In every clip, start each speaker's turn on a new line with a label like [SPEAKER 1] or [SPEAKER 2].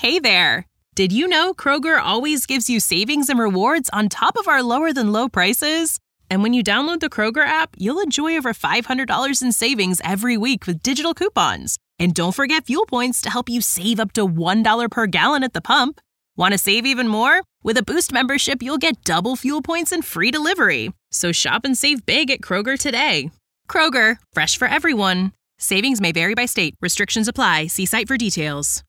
[SPEAKER 1] Hey there! Did you know Kroger always gives you savings and rewards on top of our lower-than-low prices? And when you download the Kroger app, you'll enjoy over $500 in savings every week with digital coupons. And don't forget fuel points to help you save up to $1 per gallon at the pump. Want to save even more? With a Boost membership, you'll get double fuel points and free delivery. So shop and save big at Kroger today. Kroger, fresh for everyone. Savings may vary by state. Restrictions apply. See site for details.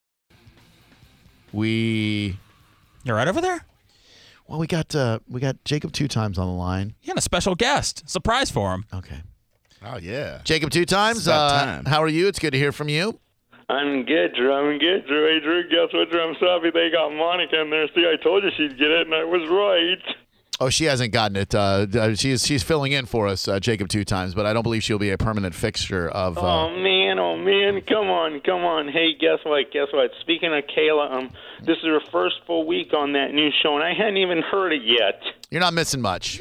[SPEAKER 2] You're right over there?
[SPEAKER 3] Well, we got Jacob 2 times on the line.
[SPEAKER 2] Yeah, and a special guest. Surprise for him.
[SPEAKER 3] Okay.
[SPEAKER 4] Oh, yeah.
[SPEAKER 3] Jacob 2 times.
[SPEAKER 4] It's about time.
[SPEAKER 3] How are you? It's good to hear from you.
[SPEAKER 5] I'm good, Drew. Hey, Drew, guess what, Drew? I'm sorry they got Monica in there. See, I told you she'd get it, and I was right.
[SPEAKER 3] Oh, she hasn't gotten it. She's filling in for us, Jacob 2 times, but I don't believe she'll be a permanent fixture of.
[SPEAKER 5] Oh man, come on. Hey, guess what? Speaking of Kayla, this is her first full week on that new show, and I hadn't even heard it yet.
[SPEAKER 3] You're not missing much.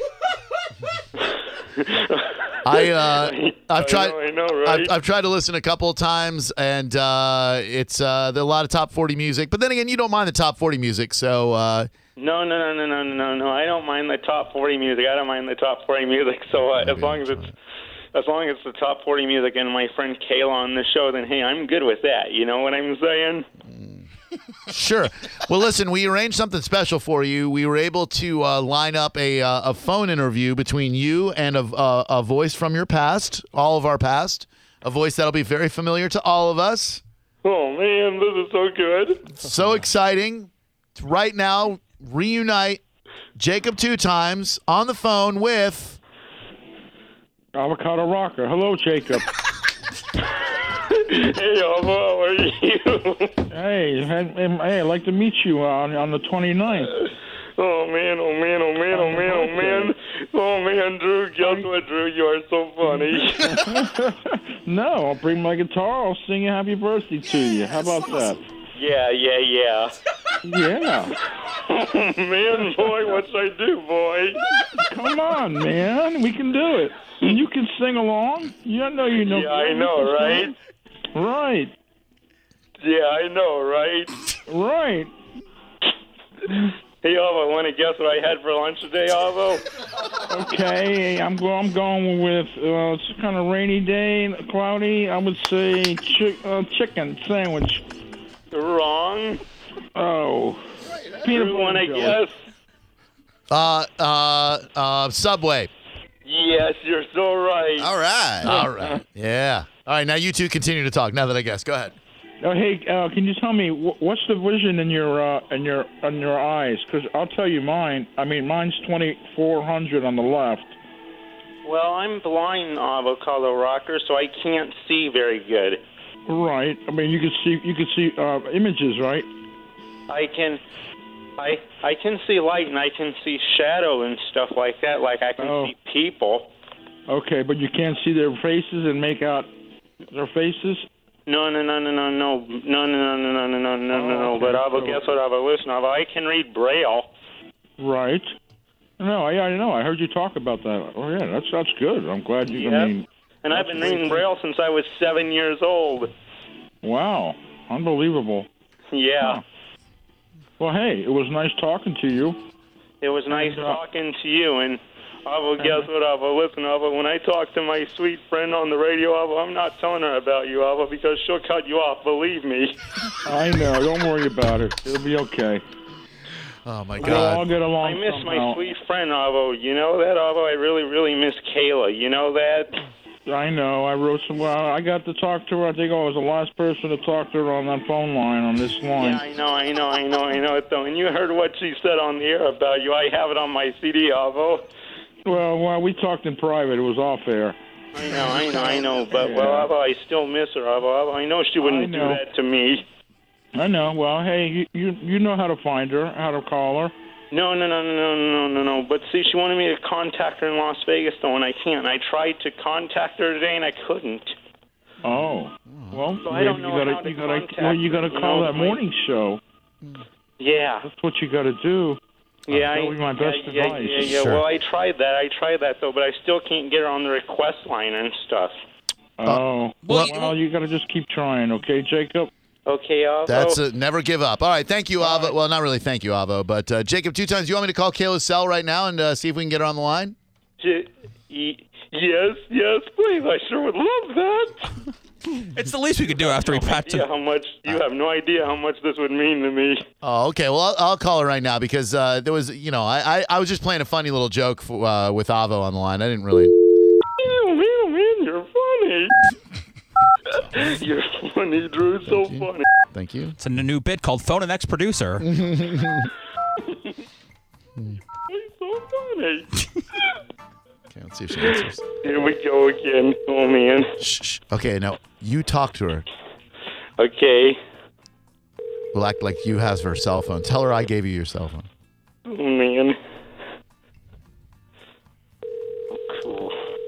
[SPEAKER 3] I've tried.
[SPEAKER 5] I know, right?
[SPEAKER 3] I've tried to listen a couple of times, and it's there are a lot of top 40 music. But then again, you don't mind the top 40 music, so.
[SPEAKER 5] No. I don't mind the top 40 music. I don't mind the top 40 music. So as long as it's the top 40 music and my friend Kayla on the show, then hey, I'm good with that. You know what I'm saying?
[SPEAKER 3] Sure. Well, listen, we arranged something special for you. We were able to line up a phone interview between you and a voice from your past, all of our past, a voice that'll be very familiar to all of us.
[SPEAKER 5] Oh man, this is so good.
[SPEAKER 3] So exciting. Right now, reunite Jacob 2 times on the phone with
[SPEAKER 6] Avocado Rocker. Hello, Jacob.
[SPEAKER 5] Hey, how are you?
[SPEAKER 6] Hey, I'd like to meet you on the 29th.
[SPEAKER 5] Oh man, Drew, guess what, Drew? You are so funny.
[SPEAKER 6] No, I'll bring my guitar. I'll sing a happy birthday to you. How about that?
[SPEAKER 5] Yeah.
[SPEAKER 6] Yeah.
[SPEAKER 5] Man, boy, what should I do, boy?
[SPEAKER 6] Come on, man. We can do it. And you can sing along. You know.
[SPEAKER 5] Yeah, I know, right?
[SPEAKER 6] Right.
[SPEAKER 5] Yeah, I know, right?
[SPEAKER 6] Right.
[SPEAKER 5] Hey, Avo, want to guess what I had for lunch today, Avo?
[SPEAKER 6] Okay, I'm going with it's kind of rainy day, cloudy. I would say chicken sandwich.
[SPEAKER 5] Wrong.
[SPEAKER 6] Oh.
[SPEAKER 5] Peanut want to guess?
[SPEAKER 3] Subway.
[SPEAKER 5] Yes, you're so right.
[SPEAKER 4] All right.
[SPEAKER 3] Yeah. All right, now you two continue to talk. Now that I guess, go ahead.
[SPEAKER 6] Hey, can you tell me what's the vision in your eyes? Because I'll tell you mine. I mean, mine's 2400 on the left.
[SPEAKER 5] Well, I'm blind, Avocado Rocker, so I can't see very good.
[SPEAKER 6] Right. I mean, you can see images, right?
[SPEAKER 5] I can see light and I can see shadow and stuff like that. Like I can see people.
[SPEAKER 6] Okay, but you can't see their faces and make out their faces.
[SPEAKER 5] No. But Avo, guess what, Avo? Listen, Avo, I can read Braille.
[SPEAKER 6] Right. No, I know. I heard you talk about that. Oh yeah, that's good. I'm glad you.
[SPEAKER 5] Yep.
[SPEAKER 6] I mean,
[SPEAKER 5] and I've been reading Braille since I was 7 years old.
[SPEAKER 6] Wow, unbelievable.
[SPEAKER 5] Yeah.
[SPEAKER 6] Huh. Well, hey, it was nice talking to you.
[SPEAKER 5] It was nice talking to you, and Avo, guess what, Avo? Listen, Avo, when I talk to my sweet friend on the radio, Avo, I'm not telling her about you, Avo, because she'll cut you off, believe me.
[SPEAKER 6] I know. Don't worry about it. It'll be okay.
[SPEAKER 3] Oh, my
[SPEAKER 6] We'll
[SPEAKER 3] God.
[SPEAKER 6] all get along
[SPEAKER 5] I miss
[SPEAKER 6] somehow.
[SPEAKER 5] my sweet friend, Avo. You know that, Avo? I really, really miss Kayla. You know that?
[SPEAKER 6] I know. I wrote some. Well, I got to talk to her. I think I was the last person to talk to her on that phone line, on this line.
[SPEAKER 5] Yeah, I know it, though. And you heard what she said on the air about you. I have it on my CD, Avo.
[SPEAKER 6] Well, we talked in private. It was off air.
[SPEAKER 5] I know. But, well, Avo, I still miss her, Avo. I know she wouldn't do that to me.
[SPEAKER 6] I know. Well, hey, you know how to find her, how to call her.
[SPEAKER 5] No. But see, she wanted me to contact her in Las Vegas, though, and I can't. I tried to contact her today, and I couldn't.
[SPEAKER 6] Oh. Well,
[SPEAKER 5] so I don't know how to contact her.
[SPEAKER 6] You got to call that morning show.
[SPEAKER 5] Yeah.
[SPEAKER 6] That's what you got to do.
[SPEAKER 5] Yeah,
[SPEAKER 6] that would be my best advice.
[SPEAKER 5] Yeah.
[SPEAKER 3] Sure.
[SPEAKER 5] Well, I tried that, though, but I still can't get her on the request line and stuff.
[SPEAKER 6] Oh. Well, you got to just keep trying, okay, Jacob?
[SPEAKER 5] Okay, Avo.
[SPEAKER 3] That's never give up. All right, thank you, Avo. Well, not really thank you, Avo, but Jacob, 2 times. You want me to call Kayla's cell right now and see if we can get her on the line?
[SPEAKER 5] Yes, please. I sure would love that.
[SPEAKER 2] It's the least we could do after we patched
[SPEAKER 5] How much? You have no idea how much this would mean to me.
[SPEAKER 3] Oh, okay. Well, I'll call her right now because there was, I was just playing a funny little joke with Avo on the line. I didn't really.
[SPEAKER 5] Man, you're funny. You're funny, Drew. So funny.
[SPEAKER 3] Thank you.
[SPEAKER 2] It's a new bit called Phone an Ex-Producer.
[SPEAKER 5] He's so funny.
[SPEAKER 3] Okay, let's see if she answers.
[SPEAKER 5] Here we go again. Oh, man.
[SPEAKER 3] Shh. Okay, now you talk to her.
[SPEAKER 5] Okay.
[SPEAKER 3] We'll act like you have her cell phone. Tell her I gave you your cell phone.
[SPEAKER 5] Oh, man. Oh, cool.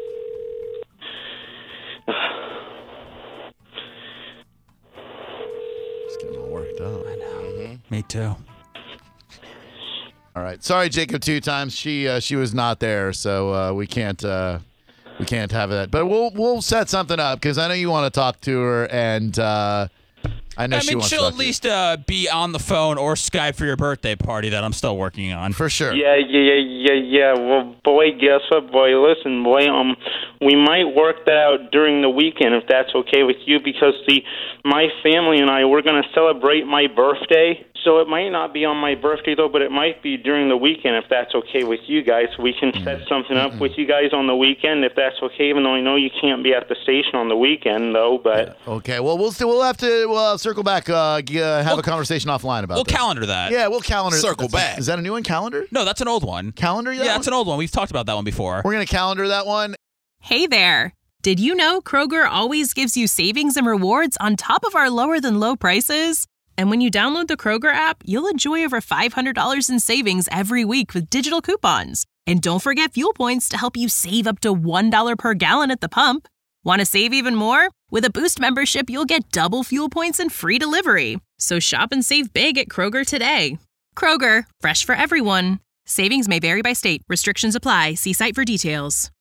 [SPEAKER 3] Just getting all worked up.
[SPEAKER 2] I know. Me too.
[SPEAKER 3] All right. Sorry, Jacob, 2 times. She was not there, so we can't have that. But we'll set something up because I know you want to talk to her, and I know she wants to
[SPEAKER 2] she'll
[SPEAKER 3] talk
[SPEAKER 2] at least be on the phone or Skype for your birthday party that I'm still working on.
[SPEAKER 3] for sure.
[SPEAKER 5] Yeah. Well, boy, guess what, boy? Listen, boy, we might work that out during the weekend if that's okay with you, because my family and I, we're going to celebrate my birthday. So it might not be on my birthday, though, but it might be during the weekend if that's okay with you guys. We can set something up with you guys on the weekend if that's okay, even though I know you can't be at the station on the weekend, though. But
[SPEAKER 3] Okay. Well, we'll have to circle back, have a conversation offline about
[SPEAKER 2] We'll
[SPEAKER 3] this.
[SPEAKER 2] calendar that.
[SPEAKER 3] Yeah, we'll calendar.
[SPEAKER 4] Circle back.
[SPEAKER 3] Is that a new one? Calendar?
[SPEAKER 2] No, that's an old one.
[SPEAKER 3] Calendar?
[SPEAKER 2] Yeah, that's an old one. We've talked about that one before.
[SPEAKER 3] We're gonna calendar that one.
[SPEAKER 1] Hey there! Did you know Kroger always gives you savings and rewards on top of our lower than low prices? And when you download the Kroger app, you'll enjoy over $500 in savings every week with digital coupons. And don't forget fuel points to help you save up to $1 per gallon at the pump. Want to save even more? With a Boost membership, you'll get double fuel points and free delivery. So shop and save big at Kroger today. Kroger, fresh for everyone. Savings may vary by state. Restrictions apply. See site for details.